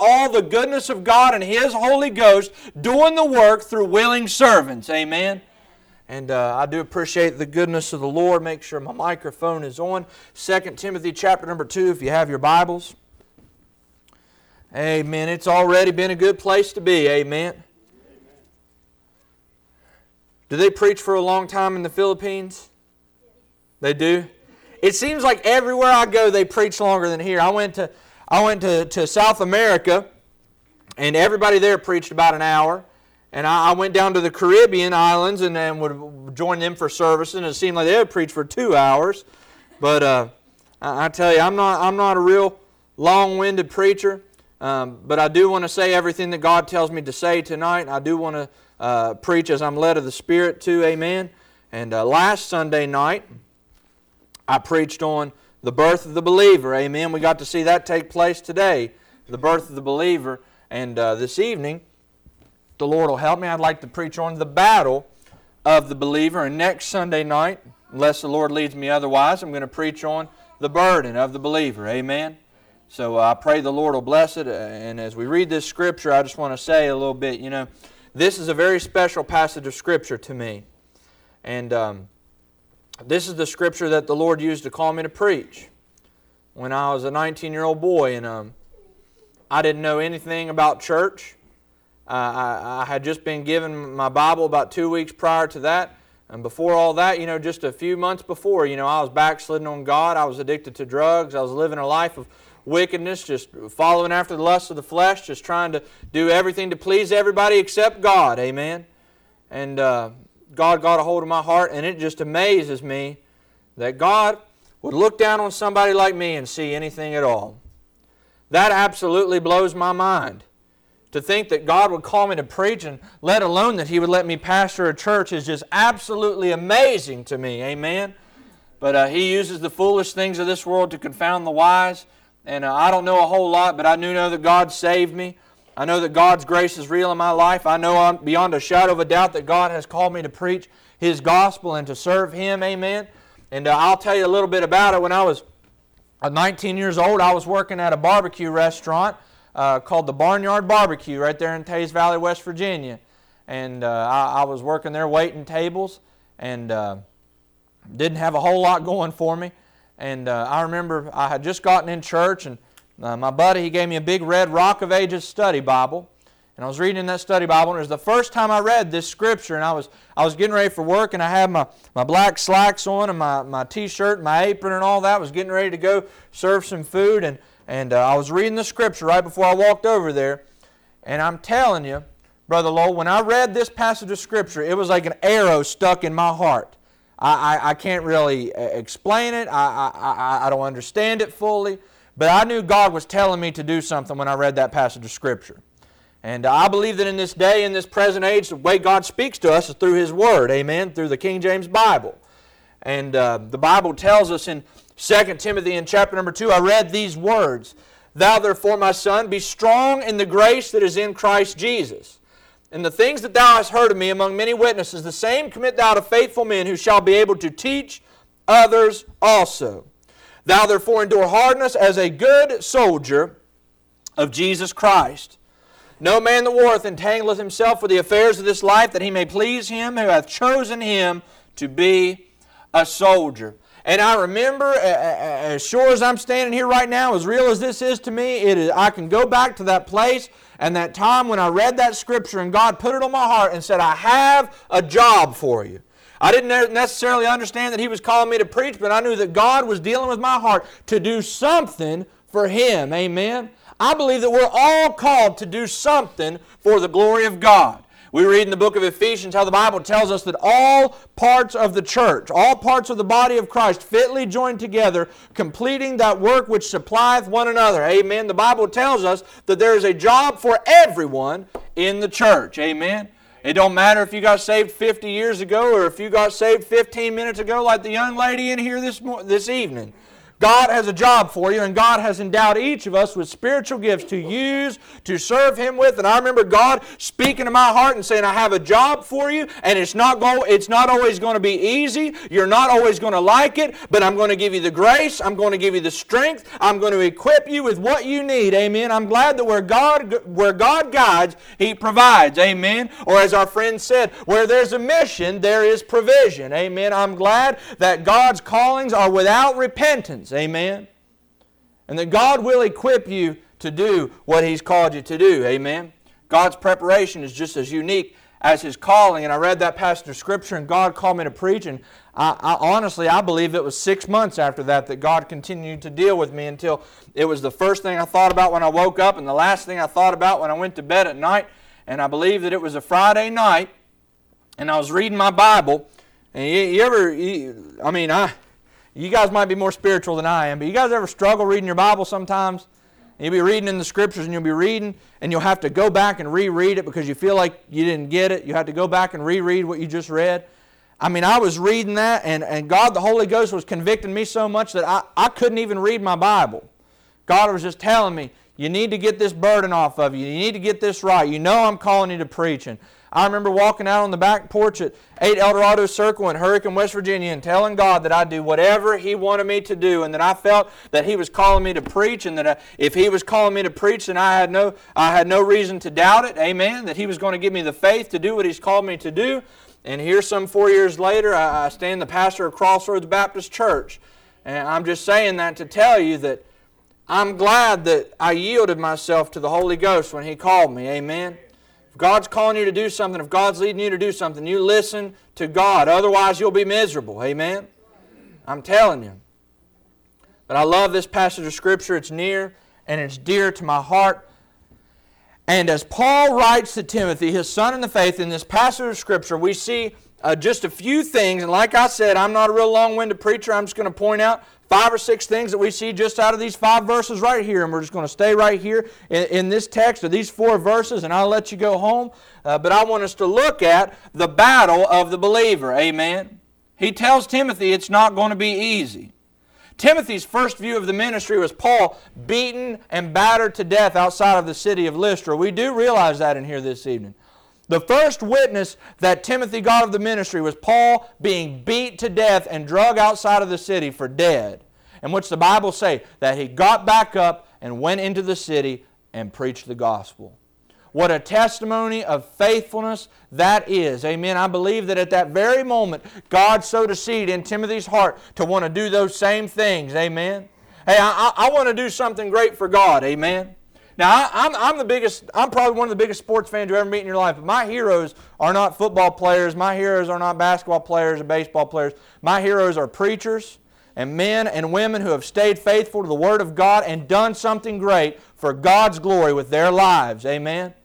all the goodness of God and His Holy Ghost doing the work through willing servants. Amen. And I do appreciate the goodness of the Lord. Make sure my microphone is on. 2 Timothy chapter number 2, if you have your Bibles. Amen. It's already been a good place to be. Amen. Do they preach for a long time in the Philippines? They do? It seems like everywhere I go they preach longer than here. I went to South America, and everybody there preached about an hour. And I went down to the Caribbean islands and then would join them for services, and it seemed like they would preach for 2 hours. But I tell you, I'm not a real long-winded preacher. But I do want to say everything that God tells me to say tonight. I do want to preach as I'm led of the Spirit too. Amen. And last Sunday night, I preached on the birth of the believer. Amen. We got to see that take place today, the birth of the believer. And this evening, the Lord will help me, I'd like to preach on the battle of the believer. And next Sunday night, unless the Lord leads me otherwise, I'm going to preach on the burden of the believer. Amen. So I pray the Lord will bless it. And as we read this Scripture, I just want to say a little bit, this is a very special passage of Scripture to me. And this is the Scripture that the Lord used to call me to preach when I was a 19-year-old boy. And I didn't know anything about church. I had just been given my Bible about 2 weeks prior to that. And before all that, just a few months before, I was backslidden on God. I was addicted to drugs. I was living a life of wickedness, just following after the lust of the flesh, just trying to do everything to please everybody except God. Amen. And God got a hold of my heart, and it just amazes me that God would look down on somebody like me and see anything at all. That absolutely blows my mind. To think that God would call me to preach, and let alone that He would let me pastor a church, is just absolutely amazing to me. Amen. But He uses the foolish things of this world to confound the wise. And I don't know a whole lot, but I do know that God saved me. I know that God's grace is real in my life. I know beyond a shadow of a doubt that God has called me to preach His gospel and to serve Him. Amen. And I'll tell you a little bit about it. When I was 19 years old, I was working at a barbecue restaurant called the Barnyard Barbecue right there in Teays Valley, West Virginia. And I was working there waiting tables, and didn't have a whole lot going for me. And I remember I had just gotten in church, and my buddy, he gave me a big red Rock of Ages study Bible. And I was reading that study Bible, and it was the first time I read this Scripture. And I was getting ready for work, and I had my black slacks on and my T-shirt and my apron and all that. I was getting ready to go serve some food, and I was reading the Scripture right before I walked over there. And I'm telling you, Brother Lowell, when I read this passage of Scripture, it was like an arrow stuck in my heart. I can't really explain it. I don't understand it fully. But I knew God was telling me to do something when I read that passage of Scripture. And I believe that in this day, in this present age, the way God speaks to us is through His Word. Amen. Through the King James Bible. And the Bible tells us in 2 Timothy in chapter number 2, I read these words, "Thou therefore, my son, be strong in the grace that is in Christ Jesus. And the things that thou hast heard of me among many witnesses, the same commit thou to faithful men who shall be able to teach others also. Thou therefore endure hardness as a good soldier of Jesus Christ. No man that warreth entangleth himself with the affairs of this life, that he may please Him who hath chosen him to be a soldier." And I remember, as sure as I'm standing here right now, as real as this is to me, I can go back to that place and that time when I read that Scripture and God put it on my heart and said, "I have a job for you." I didn't necessarily understand that He was calling me to preach, but I knew that God was dealing with my heart to do something for Him. Amen. I believe that we're all called to do something for the glory of God. We read in the book of Ephesians how the Bible tells us that all parts of the church, all parts of the body of Christ fitly joined together, completing that work which supplieth one another. Amen. The Bible tells us that there is a job for everyone in the church. Amen. It don't matter if you got saved 50 years ago or if you got saved 15 minutes ago like the young lady in here this evening. God has a job for you, and God has endowed each of us with spiritual gifts to use, to serve Him with. And I remember God speaking to my heart and saying, I have a job for you, and it's not always going to be easy. You're not always going to like it, but I'm going to give you the grace. I'm going to give you the strength. I'm going to equip you with what you need. Amen. I'm glad that where God guides, He provides. Amen. Or as our friend said, where there's a mission, there is provision. Amen. I'm glad that God's callings are without repentance. Amen. And that God will equip you to do what He's called you to do. Amen. God's preparation is just as unique as His calling. And I read that passage of Scripture, and God called me to preach. And I believe it was 6 months after that God continued to deal with me until it was the first thing I thought about when I woke up and the last thing I thought about when I went to bed at night. And I believe that it was a Friday night, and I was reading my Bible. And you guys might be more spiritual than I am, but you guys ever struggle reading your Bible sometimes? You'll be reading in the Scriptures, and you'll be reading, and you'll have to go back and reread it because you feel like you didn't get it. You have to go back and reread what you just read. I was reading that, and God, the Holy Ghost, was convicting me so much that I couldn't even read my Bible. God was just telling me, you need to get this burden off of you. You need to get this right. You know I'm calling you to preach. And I remember walking out on the back porch at 8 Eldorado Circle in Hurricane, West Virginia, and telling God that I'd do whatever He wanted me to do, and that I felt that He was calling me to preach, and that if He was calling me to preach, then I had no reason to doubt it. Amen. That He was going to give me the faith to do what He's called me to do. And here, some 4 years later, I stand the pastor of Crossroads Baptist Church, and I'm just saying that to tell you that I'm glad that I yielded myself to the Holy Ghost when He called me. Amen. If God's calling you to do something, if God's leading you to do something, you listen to God. Otherwise, you'll be miserable. Amen? I'm telling you. But I love this passage of Scripture. It's near and it's dear to my heart. And as Paul writes to Timothy, his son in the faith, in this passage of Scripture, we see just a few things. And like I said, I'm not a real long-winded preacher. I'm just going to point out 5 or 6 things that we see just out of these 5 verses right here. And we're just going to stay right here in this text of these 4 verses, and I'll let you go home. But I want us to look at the battle of the believer. Amen. He tells Timothy it's not going to be easy. Timothy's first view of the ministry was Paul beaten and battered to death outside of the city of Lystra. We do realize that in here this evening. The first witness that Timothy got of the ministry was Paul being beat to death and drug outside of the city for dead. In which the Bible say that he got back up and went into the city and preached the gospel. What a testimony of faithfulness that is. Amen. I believe that at that very moment, God sowed a seed in Timothy's heart to want to do those same things. Amen. Hey, I want to do something great for God. Amen. Now, I'm probably one of the biggest sports fans you ever meet in your life, but my heroes are not football players. My heroes are not basketball players or baseball players. My heroes are preachers and men and women who have stayed faithful to the Word of God and done something great for God's glory with their lives. Amen?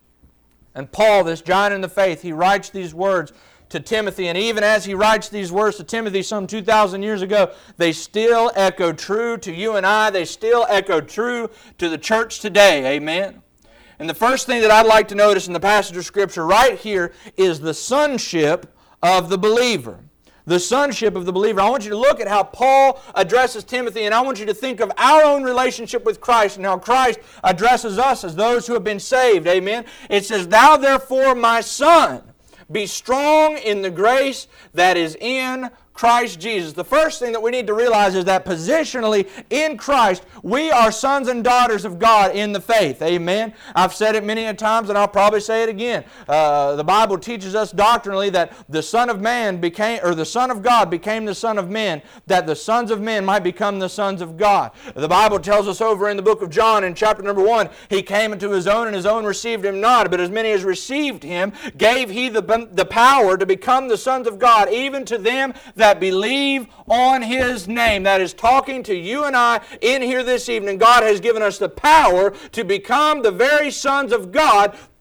And Paul, this giant in the faith, he writes these words to Timothy, and even as he writes these words to Timothy some 2,000 years ago, they still echo true to you and I. They still echo true to the church today. Amen? And the first thing that I'd like to notice in the passage of Scripture right here is the sonship of the believer. The sonship of the believer. I want you to look at how Paul addresses Timothy, and I want you to think of our own relationship with Christ and how Christ addresses us as those who have been saved. Amen? It says, "Thou therefore, my son, be strong in the grace that is in Christ Jesus." The first thing that we need to realize is that positionally in Christ, we are sons and daughters of God in the faith. Amen. I've said it many a times, and I'll probably say it again. The Bible teaches us doctrinally that the Son of Man became, or the Son of God became the Son of Men, that the sons of men might become the sons of God. The Bible tells us over in the book of John in chapter number 1, He came into His own, and His own received Him not. But as many as received Him, gave He the power to become the sons of God, even to them that believe on His name. That is talking to you and I in here this evening. God has given us the power to become the very sons of God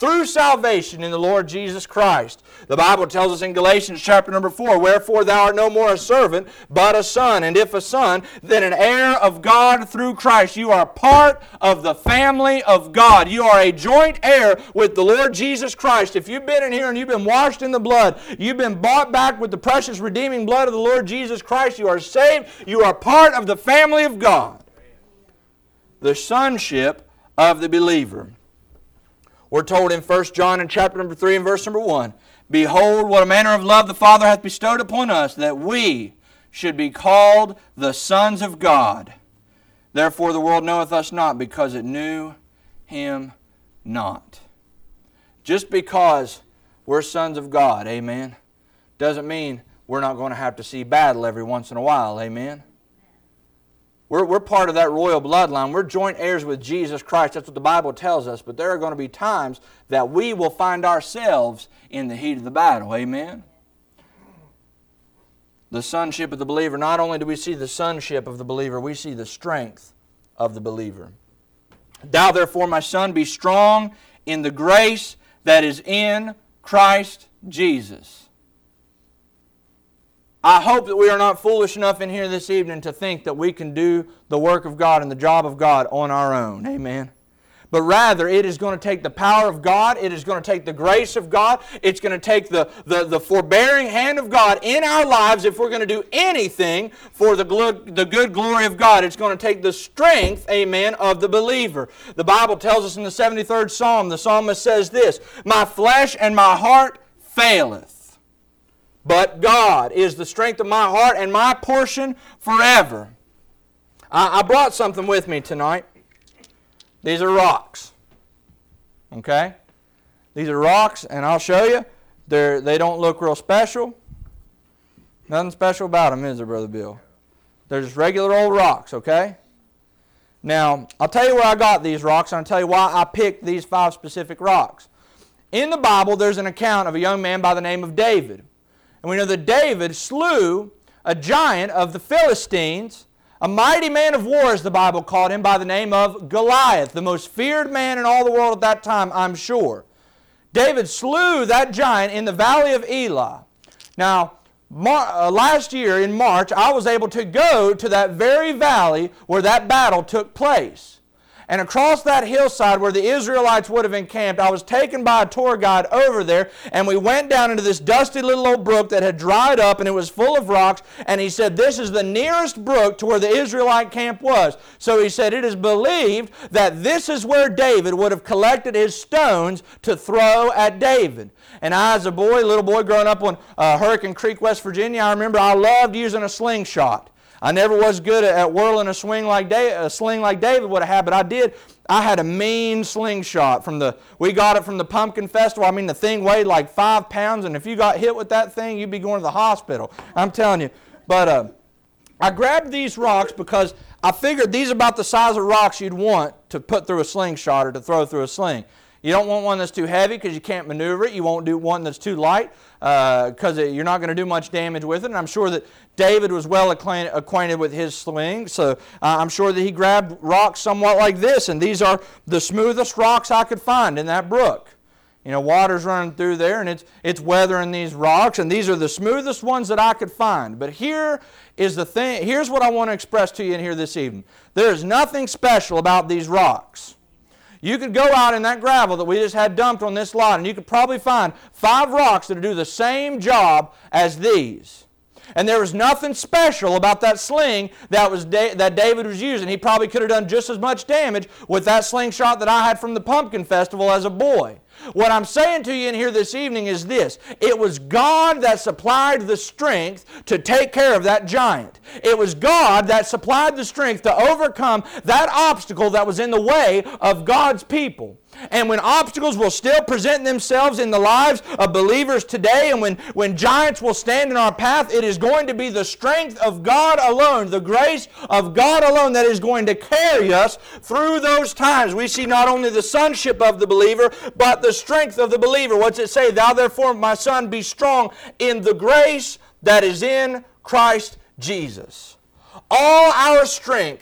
through salvation in the Lord Jesus Christ. The Bible tells us in Galatians chapter number 4, wherefore thou art no more a servant, but a son. And if a son, then an heir of God through Christ. You are part of the family of God. You are a joint heir with the Lord Jesus Christ. If you've been in here and you've been washed in the blood, you've been bought back with the precious redeeming blood of the Lord Jesus Christ, you are saved, you are part of the family of God. The sonship of the believer. We're told in 1 John in chapter number 3 and verse number 1, behold, what a manner of love the Father hath bestowed upon us, that we should be called the sons of God. Therefore the world knoweth us not, because it knew Him not. Just because we're sons of God, amen, doesn't mean we're not going to have to see battle every once in a while, amen. We're part of that royal bloodline. We're joint heirs with Jesus Christ. That's what the Bible tells us. But there are going to be times that we will find ourselves in the heat of the battle. Amen? The sonship of the believer. Not only do we see the sonship of the believer, we see the strength of the believer. Thou therefore, my son, be strong in the grace that is in Christ Jesus. I hope that we are not foolish enough in here this evening to think that we can do the work of God and the job of God on our own. Amen. But rather, it is going to take the power of God. It is going to take the grace of God. It's going to take the forbearing hand of God in our lives if we're going to do anything for the good glory of God. It's going to take the strength, amen, of the believer. The Bible tells us in the 73rd Psalm, the psalmist says this, my flesh and my heart faileth. But God is the strength of my heart and my portion forever. I brought something with me tonight. These are rocks. Okay? These are rocks, and I'll show you. They don't look real special. Nothing special about them, is there, Brother Bill? They're just regular old rocks, okay? Now, I'll tell you where I got these rocks, and I'll tell you why I picked these 5 specific rocks. In the Bible, there's an account of a young man by the name of David. And we know that David slew a giant of the Philistines, a mighty man of war, as the Bible called him, by the name of Goliath, the most feared man in all the world at that time, I'm sure. David slew that giant in the valley of Elah. Now, last year in March, I was able to go to that very valley where that battle took place. And across that hillside where the Israelites would have encamped, I was taken by a tour guide over there, and we went down into this dusty little old brook that had dried up, and it was full of rocks, and he said, this is the nearest brook to where the Israelite camp was. So he said, it is believed that this is where David would have collected his stones to throw at David. And I, as a little boy growing up on Hurricane Creek, West Virginia, I remember I loved using a slingshot. I never was good at whirling a sling like David would have had, but I did. I had a mean slingshot we got it from the Pumpkin Festival. I mean, the thing weighed like 5 pounds, and if you got hit with that thing, you'd be going to the hospital. I'm telling you. But I grabbed these rocks because I figured these are about the size of rocks you'd want to put through a slingshot or to throw through a sling. You don't want one that's too heavy because you can't maneuver it. You won't do one that's too light because you're not going to do much damage with it. And I'm sure that David was well acquainted with his sling, so I'm sure that he grabbed rocks somewhat like this. And these are the smoothest rocks I could find in that brook. You know, water's running through there, and it's weathering these rocks, and these are the smoothest ones that I could find. But here is the thing. Here's what I want to express to you in here this evening. There is nothing special about these rocks. You could go out in that gravel that we just had dumped on this lot, and you could probably find 5 rocks that do the same job as these. And there was nothing special about that sling that David was using. He probably could have done just as much damage with that slingshot that I had from the Pumpkin Festival as a boy. What I'm saying to you in here this evening is this. It was God that supplied the strength to take care of that giant. It was God that supplied the strength to overcome that obstacle that was in the way of God's people. And when obstacles will still present themselves in the lives of believers today, and when giants will stand in our path, it is going to be the strength of God alone, the grace of God alone that is going to carry us through those times. We see not only the sonship of the believer, but the strength of the believer. What's it say? Thou therefore, my son, be strong in the grace that is in Christ Jesus. All our strength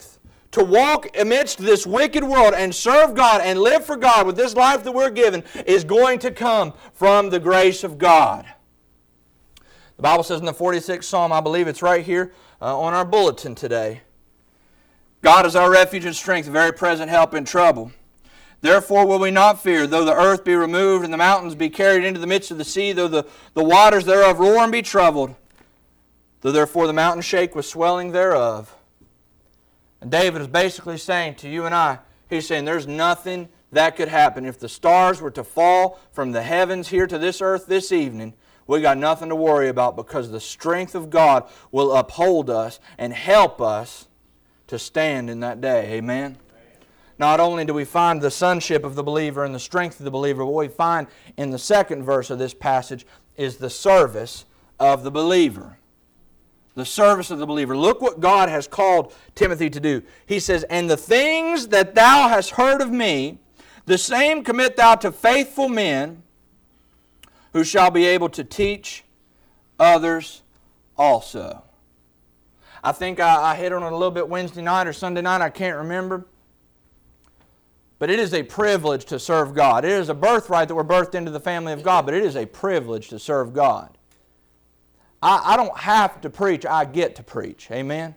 to walk amidst this wicked world and serve God and live for God with this life that we're given is going to come from the grace of God. The Bible says in the 46th Psalm, I believe it's right here on our bulletin today, God is our refuge and strength, a very present help in trouble. Therefore will we not fear, though the earth be removed and the mountains be carried into the midst of the sea, though the waters thereof roar and be troubled, though therefore the mountains shake with swelling thereof. And David is basically saying to you and I, he's saying there's nothing that could happen. If the stars were to fall from the heavens here to this earth this evening, we got nothing to worry about because the strength of God will uphold us and help us to stand in that day. Amen? Not only do we find the sonship of the believer and the strength of the believer, but what we find in the second verse of this passage is the service of the believer. The service of the believer. Look what God has called Timothy to do. He says, and the things that thou hast heard of me, the same commit thou to faithful men, who shall be able to teach others also. I think I hit on it a little bit Wednesday night or Sunday night, I can't remember. But it is a privilege to serve God. It is a birthright that we're birthed into the family of God, but it is a privilege to serve God. I don't have to preach, I get to preach. Amen?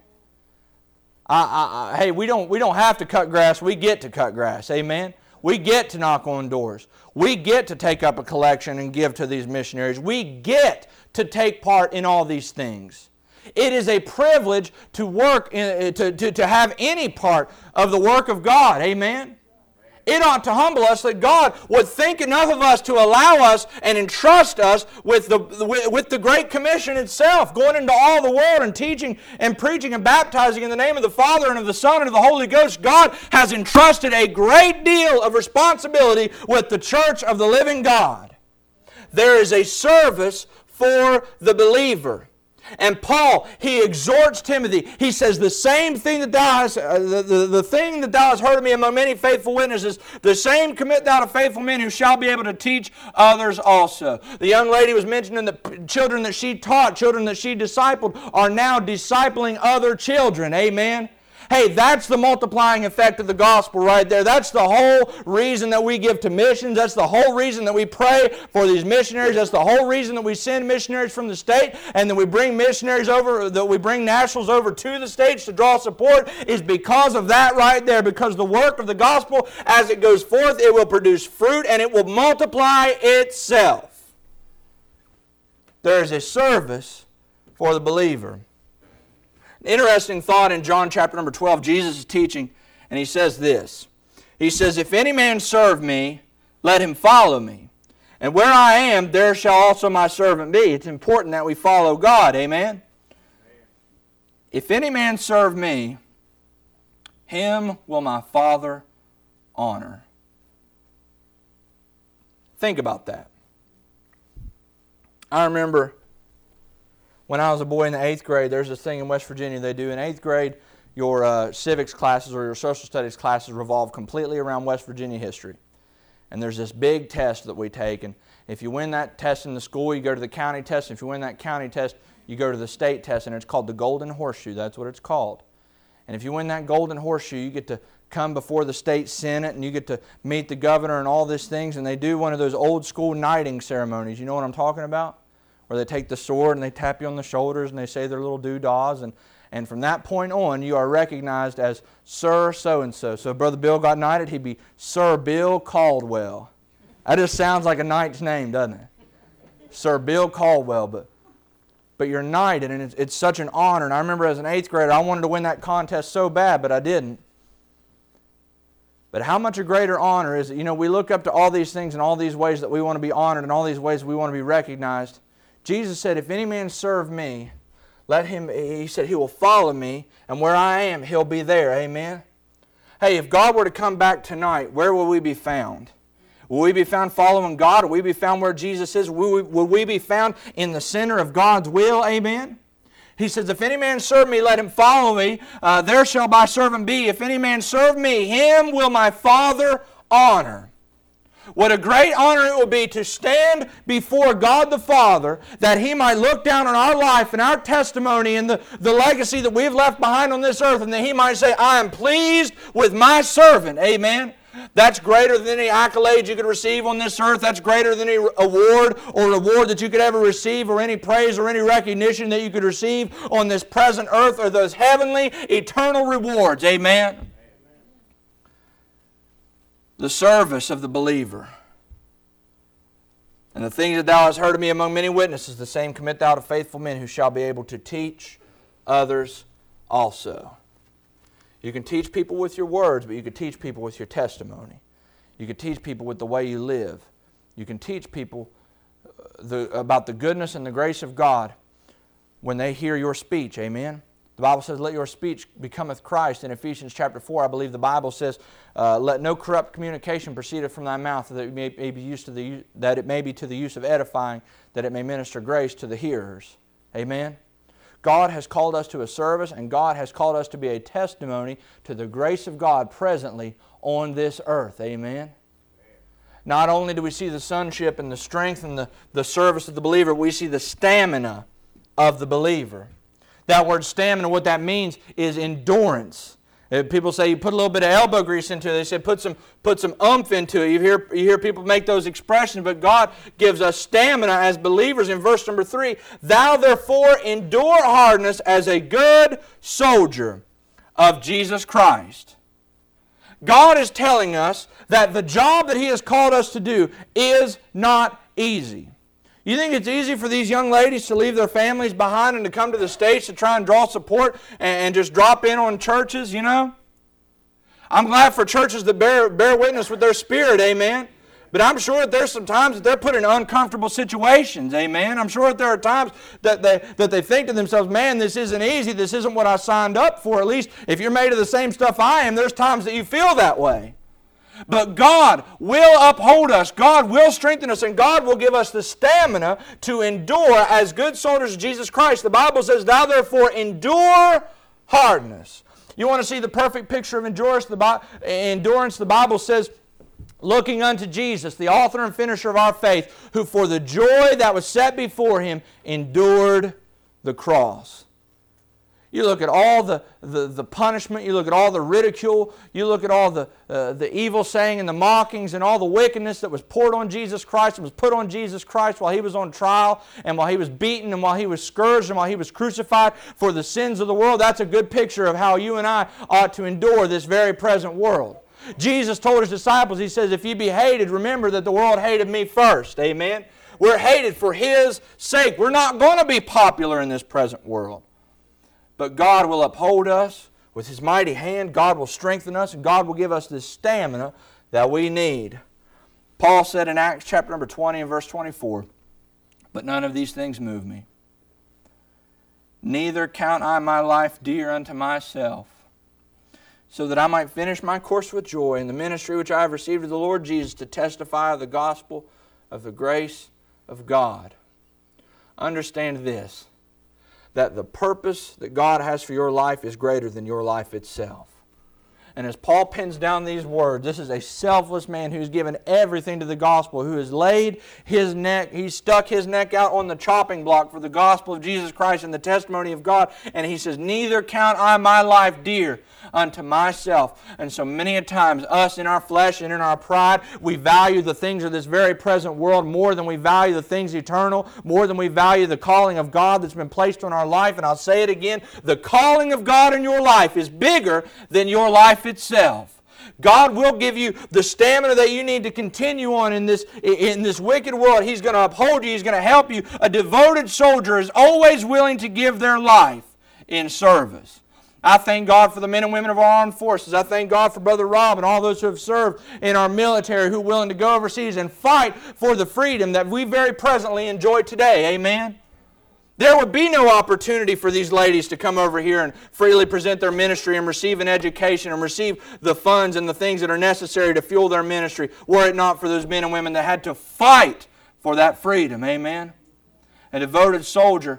Hey, we don't have to cut grass, we get to cut grass. Amen? We get to knock on doors. We get to take up a collection and give to these missionaries. We get to take part in all these things. It is a privilege to work, to have any part of the work of God. Amen? It ought to humble us that God would think enough of us to allow us and entrust us with the Great Commission itself, going into all the world and teaching and preaching and baptizing in the name of the Father and of the Son and of the Holy Ghost. God has entrusted a great deal of responsibility with the church of the living God. There is a service for the believer. And Paul, he exhorts Timothy. He says, the same thing that thou hast, the thing that thou hast heard of me among many faithful witnesses, the same commit thou to faithful men who shall be able to teach others also. The young lady was mentioning the children that she taught, children that she discipled, are now discipling other children. Amen? Hey, that's the multiplying effect of the gospel right there. That's the whole reason that we give to missions. That's the whole reason that we pray for these missionaries. That's the whole reason that we send missionaries from the state and that we bring missionaries over, that we bring nationals over to the states to draw support, is because of that right there. Because the work of the gospel, as it goes forth, it will produce fruit and it will multiply itself. There is a service for the believer. Interesting thought in John chapter number 12. Jesus is teaching, and he says this. He says, if any man serve me, let him follow me. And where I am, there shall also my servant be. It's important that we follow God. Amen? If any man serve me, him will my Father honor. Think about that. I remember when I was a boy in the 8th grade, there's this thing in West Virginia they do. In 8th grade, your civics classes or your social studies classes revolve completely around West Virginia history. And there's this big test that we take. And if you win that test in the school, you go to the county test. And if you win that county test, you go to the state test. And it's called the Golden Horseshoe. That's what it's called. And if you win that Golden Horseshoe, you get to come before the state senate and you get to meet the governor and all these things. And they do one of those old school knighting ceremonies. You know what I'm talking about? Where they take the sword and they tap you on the shoulders and they say their little doo-dahs. And from that point on, you are recognized as Sir So-and-so. So if Brother Bill got knighted, he'd be Sir Bill Caldwell. That just sounds like a knight's name, doesn't it? Sir Bill Caldwell. But you're knighted, and it's such an honor. And I remember as an 8th grader, I wanted to win that contest so bad, but I didn't. But how much a greater honor is it? You know, we look up to all these things and all these ways that we want to be honored and all these ways we want to be recognized. Jesus said, if any man serve me, let him, he said, he will follow me, and where I am, he'll be there. Amen? Hey, if God were to come back tonight, where will we be found? Will we be found following God? Will we be found where Jesus is? Will we be found in the center of God's will? Amen? He says, if any man serve me, let him follow me. There shall my servant be. If any man serve me, him will my Father honor. What a great honor it will be to stand before God the Father, that He might look down on our life and our testimony and the legacy that we've left behind on this earth, and that He might say, I am pleased with my servant. Amen. That's greater than any accolades you could receive on this earth. That's greater than any award or reward that you could ever receive, or any praise or any recognition that you could receive on this present earth, or those heavenly, eternal rewards. Amen. The service of the believer. And the things that thou hast heard of me among many witnesses, the same commit thou to faithful men, who shall be able to teach others also. You can teach people with your words, but you can teach people with your testimony. You can teach people with the way you live. You can teach people about the goodness and the grace of God when they hear your speech. Amen. The Bible says, let your speech becometh Christ. In Ephesians chapter 4, I believe the Bible says, let no corrupt communication proceed from thy mouth, that it may be to the use of edifying, that it may minister grace to the hearers. Amen. God has called us to a service, and God has called us to be a testimony to the grace of God presently on this earth. Amen. Not only do we see the sonship and the strength and the service of the believer, we see the stamina of the believer. That word stamina, what that means is endurance. People say you put a little bit of elbow grease into it. They say put some oomph into it. You hear people make those expressions, but God gives us stamina as believers in verse number 3. Thou therefore endure hardness as a good soldier of Jesus Christ. God is telling us that the job that He has called us to do is not easy. You think it's easy for these young ladies to leave their families behind and to come to the States to try and draw support and just drop in on churches, you know? I'm glad for churches that bear witness with their spirit, amen? But I'm sure that there's some times that they're put in uncomfortable situations, amen? I'm sure that there are times that they think to themselves, man, this isn't easy, this isn't what I signed up for. At least if you're made of the same stuff I am, there's times that you feel that way. But God will uphold us, God will strengthen us, and God will give us the stamina to endure as good soldiers of Jesus Christ. The Bible says, thou therefore endure hardness. You want to see the perfect picture of endurance? The Bible says, looking unto Jesus, the author and finisher of our faith, who for the joy that was set before Him endured the cross. You look at all the punishment, you look at all the ridicule, you look at all the evil saying and the mockings and all the wickedness that was poured on Jesus Christ and was put on Jesus Christ while He was on trial and while He was beaten and while He was scourged and while He was crucified for the sins of the world. That's a good picture of how you and I ought to endure this very present world. Jesus told His disciples, He says, if ye be hated, remember that the world hated me first. Amen? We're hated for His sake. We're not going to be popular in this present world. But God will uphold us with His mighty hand. God will strengthen us, and God will give us the stamina that we need. Paul said in Acts chapter number 20 and verse 24, but none of these things move me. Neither count I my life dear unto myself, so that I might finish my course with joy in the ministry which I have received of the Lord Jesus, to testify of the gospel of the grace of God. Understand this, that the purpose that God has for your life is greater than your life itself. And as Paul pens down these words, this is a selfless man who's given everything to the gospel, who has laid his neck, he stuck his neck out on the chopping block for the gospel of Jesus Christ and the testimony of God. And he says, neither count I my life dear unto myself. And so many a times, us in our flesh and in our pride, we value the things of this very present world more than we value the things eternal, more than we value the calling of God that's been placed on our life. And I'll say it again, the calling of God in your life is bigger than your life itself. God will give you the stamina that you need to continue on in this wicked world. He's going to uphold you. He's going to help you. A devoted soldier is always willing to give their life in service. I thank God for the men and women of our armed forces. I thank God for Brother Rob and all those who have served in our military, who are willing to go overseas and fight for the freedom that we very presently enjoy today. Amen? There would be no opportunity for these ladies to come over here and freely present their ministry and receive an education and receive the funds and the things that are necessary to fuel their ministry, were it not for those men and women that had to fight for that freedom. Amen? A devoted soldier,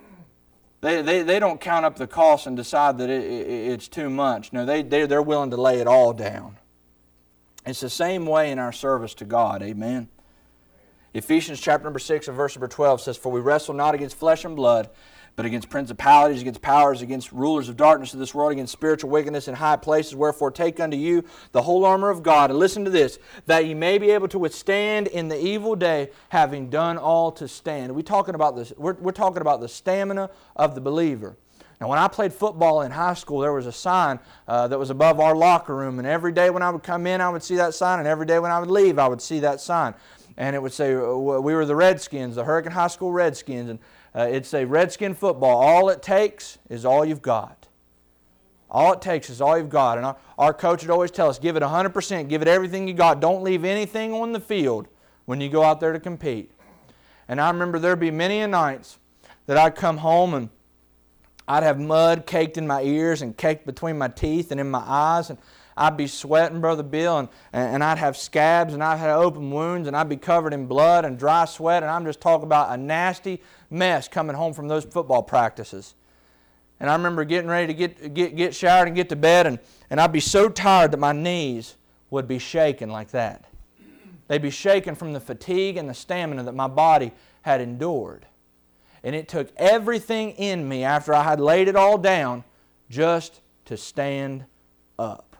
they don't count up the cost and decide that it's too much. No, they're willing to lay it all down. It's the same way in our service to God. Amen. Ephesians chapter number 6 and verse number 12 says, "For we wrestle not against flesh and blood, but against principalities, against powers, against rulers of darkness of this world, against spiritual wickedness in high places. Wherefore take unto you the whole armor of God," and listen to this, "that ye may be able to withstand in the evil day, having done all to stand." We're talking about this. We're talking about the stamina of the believer. Now, when I played football in high school, there was a sign that was above our locker room, and every day when I would come in, I would see that sign, and every day when I would leave, I would see that sign. And it would say, we were the Redskins, the Hurricane High School Redskins, and it'd say, "Redskin football, all it takes is all you've got." All it takes is all you've got. And our coach would always tell us, give it 100%, give it everything you got. Don't leave anything on the field when you go out there to compete. And I remember there'd be many a nights that I'd come home and I'd have mud caked in my ears and caked between my teeth and in my eyes, and I'd be sweating, Brother Bill, and I'd have scabs, and I'd have open wounds, and I'd be covered in blood and dry sweat, and I'm just talking about a nasty mess coming home from those football practices. And I remember getting ready to get showered and get to bed, and I'd be so tired that my knees would be shaking like that. They'd be shaking from the fatigue and the stamina that my body had endured. And it took everything in me after I had laid it all down just to stand up.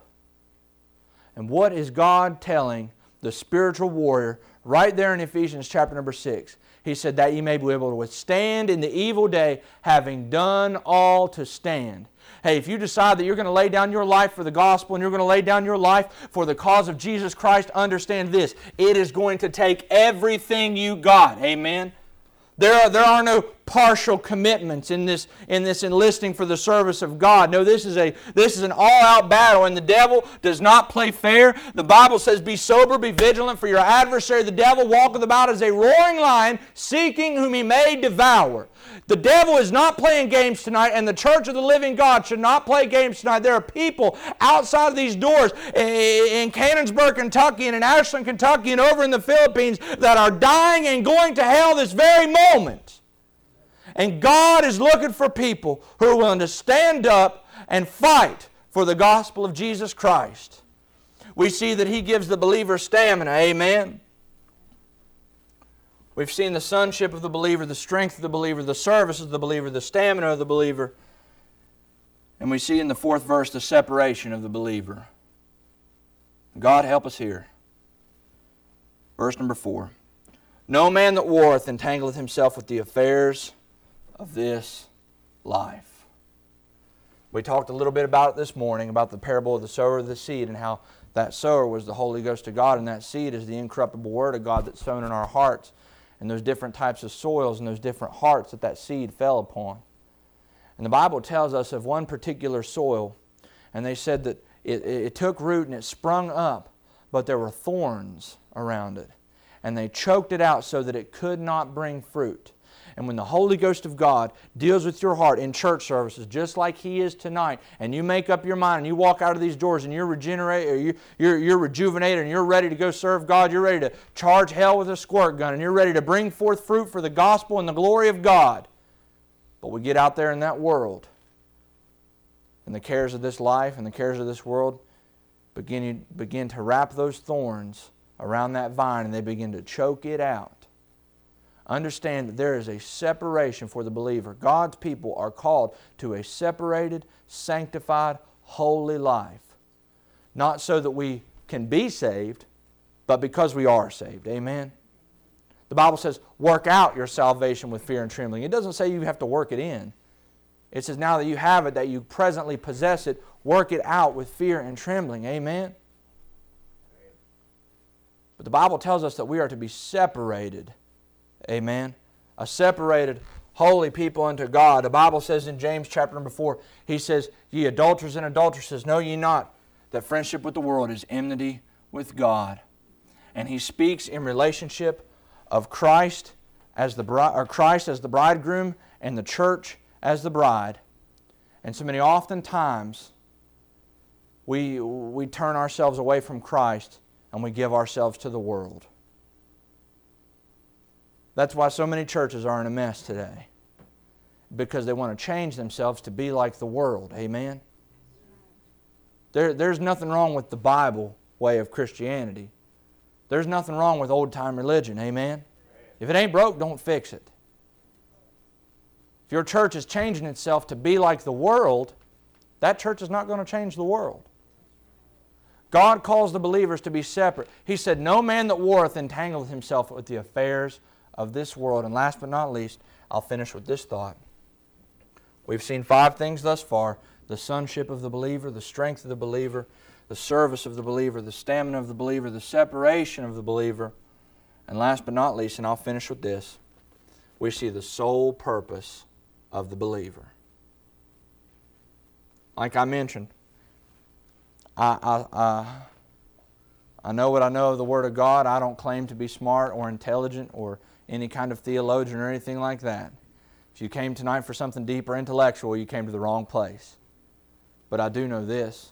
And what is God telling the spiritual warrior right there in Ephesians chapter number 6? He said that ye may be able to withstand in the evil day, having done all to stand. Hey, if you decide that you're going to lay down your life for the gospel and you're going to lay down your life for the cause of Jesus Christ, understand this. It is going to take everything you got. Amen? There are no partial commitments in this enlisting for the service of God. No, this is an all-out battle, and the devil does not play fair. The Bible says, "Be sober, be vigilant, for your adversary the devil walketh about as a roaring lion, seeking whom he may devour." The devil is not playing games tonight, and the church of the living God should not play games tonight. There are people outside of these doors in Canonsburg, Kentucky, and in Ashland, Kentucky, and over in the Philippines that are dying and going to hell this very moment. And God is looking for people who are willing to stand up and fight for the gospel of Jesus Christ. We see that He gives the believer stamina. Amen. We've seen the sonship of the believer, the strength of the believer, the service of the believer, the stamina of the believer. And we see in the 4th verse the separation of the believer. God help us here. Verse number 4. "No man that warreth entangleth himself with the affairs of this life." We talked a little bit about it this morning, about the parable of the sower of the seed, and how that sower was the Holy Ghost of God, and that seed is the incorruptible Word of God that's sown in our hearts, and those different types of soils and those different hearts that seed fell upon. And the Bible tells us of one particular soil, and they said that it took root and it sprung up, but there were thorns around it. And they choked it out so that it could not bring fruit. And when the Holy Ghost of God deals with your heart in church services, just like He is tonight, and you make up your mind and you walk out of these doors and you're regenerated, or you're rejuvenated, and you're ready to go serve God, you're ready to charge hell with a squirt gun, and you're ready to bring forth fruit for the gospel and the glory of God. But we get out there in that world, and the cares of this life and the cares of this world begin to wrap those thorns around that vine, and they begin to choke it out. Understand that there is a separation for the believer. God's people are called to a separated, sanctified, holy life. Not so that we can be saved, but because we are saved. Amen? The Bible says, work out your salvation with fear and trembling. It doesn't say you have to work it in. It says now that you have it, that you presently possess it, work it out with fear and trembling. Amen? But the Bible tells us that we are to be separated. Amen. A separated, holy people unto God. The Bible says in James chapter number 4, He says, "Ye adulterers and adulteresses, know ye not that friendship with the world is enmity with God." And He speaks in relationship of Christ as the bridegroom and the church as the bride. And so many oftentimes we turn ourselves away from Christ and we give ourselves to the world. That's why so many churches are in a mess today. Because they want to change themselves to be like the world. Amen? There's nothing wrong with the Bible way of Christianity. There's nothing wrong with old-time religion, amen? If it ain't broke, don't fix it. If your church is changing itself to be like the world, that church is not going to change the world. God calls the believers to be separate. He said, no man that warreth entangleth himself with the affairs of this world. And last but not least, I'll finish with this thought. We've seen 5 things thus far: the sonship of the believer, the strength of the believer, the service of the believer, the stamina of the believer, the separation of the believer, and last but not least, and I'll finish with this, we see the sole purpose of the believer. Like I mentioned, I know what I know of the Word of God. I don't claim to be smart or intelligent or any kind of theologian or anything like that. If you came tonight for something deep or intellectual, you came to the wrong place. But I do know this.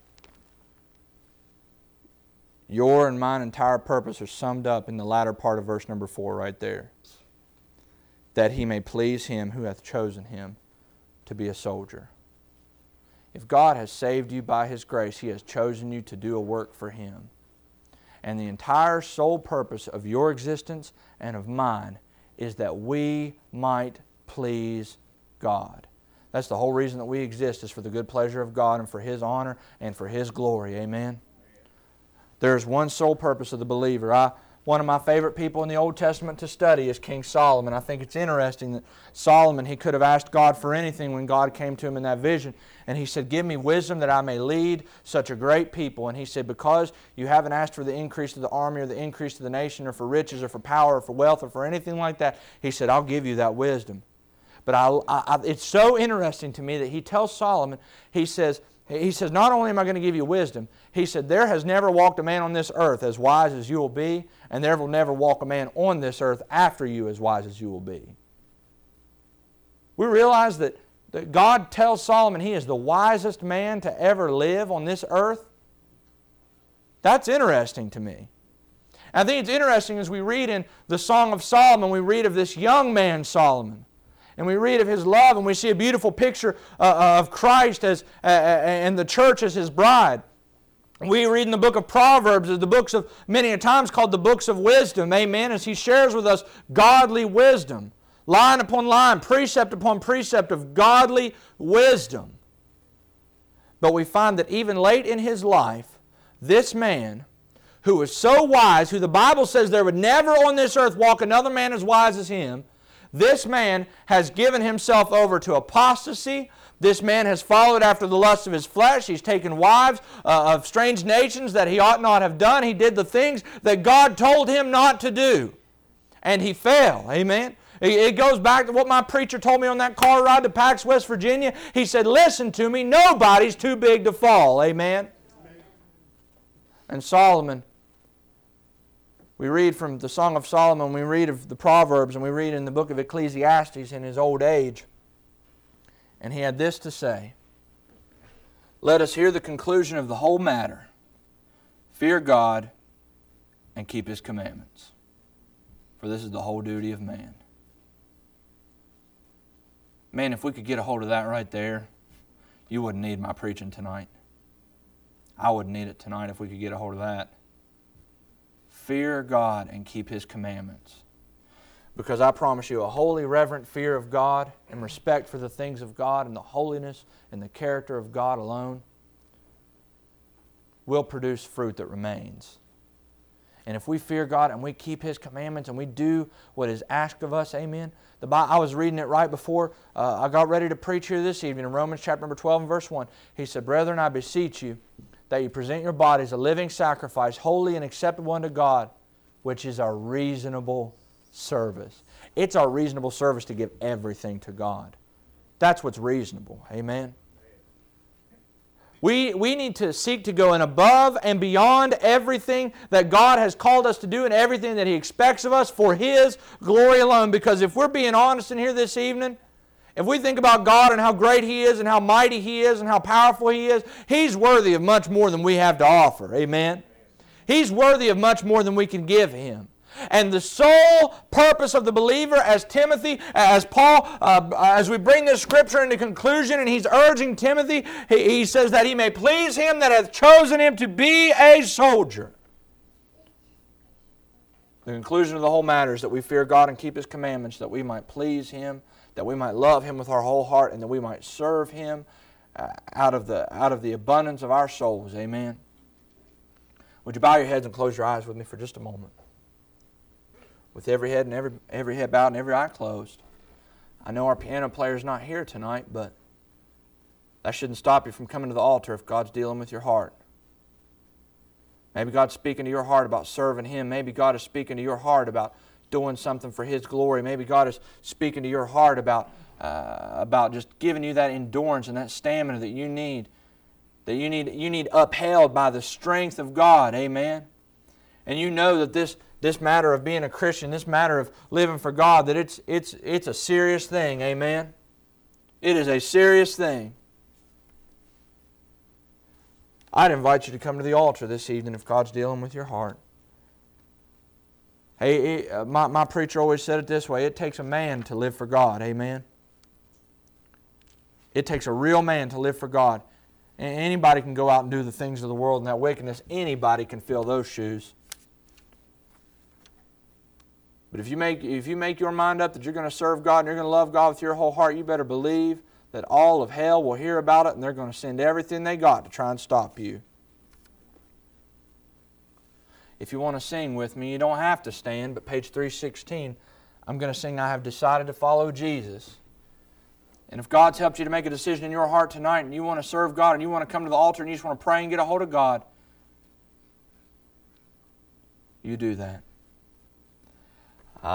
Your and mine entire purpose are summed up in the latter part of verse number 4 right there. That he may please him who hath chosen him to be a soldier. If God has saved you by His grace, He has chosen you to do a work for Him. And the entire sole purpose of your existence and of mine is that we might please God. That's the whole reason that we exist, is for the good pleasure of God and for His honor and for His glory. Amen? There's one sole purpose of the believer. One of my favorite people in the Old Testament to study is King Solomon. I think it's interesting that Solomon, he could have asked God for anything when God came to him in that vision. And he said, give me wisdom that I may lead such a great people. And he said, because you haven't asked for the increase of the army or the increase of the nation or for riches or for power or for wealth or for anything like that, he said, I'll give you that wisdom. But it's so interesting to me that he tells Solomon, he says, not only am I going to give you wisdom, he said, there has never walked a man on this earth as wise as you will be, and there will never walk a man on this earth after you as wise as you will be. We realize that God tells Solomon he is the wisest man to ever live on this earth. That's interesting to me. I think it's interesting as we read in the Song of Solomon, we read of this young man Solomon. And we read of his love, and we see a beautiful picture of Christ and the church as His bride. We read in the book of Proverbs, the books of many a times called the books of wisdom, amen, as he shares with us godly wisdom, line upon line, precept upon precept of godly wisdom. But we find that even late in his life, this man, who was so wise, who the Bible says there would never on this earth walk another man as wise as him, this man has given himself over to apostasy. This man has followed after the lust of his flesh. He's taken wives of strange nations that he ought not have done. He did the things that God told him not to do. And he fell. Amen. It goes back to what my preacher told me on that car ride to Pax, West Virginia. He said, listen to me, nobody's too big to fall. Amen. And Solomon, we read from the Song of Solomon, we read of the Proverbs, and we read in the book of Ecclesiastes in his old age. And he had this to say, let us hear the conclusion of the whole matter. Fear God and keep His commandments. For this is the whole duty of man. Man, if we could get a hold of that right there, you wouldn't need my preaching tonight. I wouldn't need it tonight if we could get a hold of that. Fear God and keep His commandments. Because I promise you, a holy, reverent fear of God and respect for the things of God and the holiness and the character of God alone will produce fruit that remains. And if we fear God and we keep His commandments and we do what is asked of us, amen. I was reading it right before I got ready to preach here this evening in Romans chapter number 12 and verse 1. He said, brethren, I beseech you that you present your bodies a living sacrifice, holy and acceptable unto God, which is our reasonable service. It's our reasonable service to give everything to God. That's what's reasonable. Amen. We need to seek to go in above and beyond everything that God has called us to do and everything that He expects of us for His glory alone. Because if we're being honest in here this evening, if we think about God and how great He is and how mighty He is and how powerful He is, He's worthy of much more than we have to offer. Amen. He's worthy of much more than we can give Him. And the sole purpose of the believer, as Timothy, as Paul, as we bring this scripture into conclusion, and he's urging Timothy, he says that he may please him that hath chosen him to be a soldier. The conclusion of the whole matter is that we fear God and keep His commandments, that we might please Him, that we might love Him with our whole heart, and that we might serve Him out of the abundance of our souls. Amen. Would you bow your heads and close your eyes with me for just a moment? With every head and every head bowed and every eye closed. I know our piano player is not here tonight, but that shouldn't stop you from coming to the altar if God's dealing with your heart. Maybe God's speaking to your heart about serving Him. Maybe God is speaking to your heart about doing something for His glory. Maybe God is speaking to your heart about just giving you that endurance and that stamina that you need. That you need upheld by the strength of God. Amen. And you know that this matter of being a Christian, this matter of living for God, that it's a serious thing. Amen. It is a serious thing. I'd invite you to come to the altar this evening if God's dealing with your heart. Hey, my preacher always said it this way: it takes a man to live for God. Amen. It takes a real man to live for God. Anybody can go out and do the things of the world and that wickedness. Anybody can fill those shoes. But if you make your mind up that you're going to serve God and you're going to love God with your whole heart, you better believe that all of hell will hear about it and they're going to send everything they got to try and stop you. If you want to sing with me, you don't have to stand, but page 316, I'm going to sing I Have Decided to Follow Jesus. And if God's helped you to make a decision in your heart tonight and you want to serve God and you want to come to the altar and you just want to pray and get a hold of God, you do that.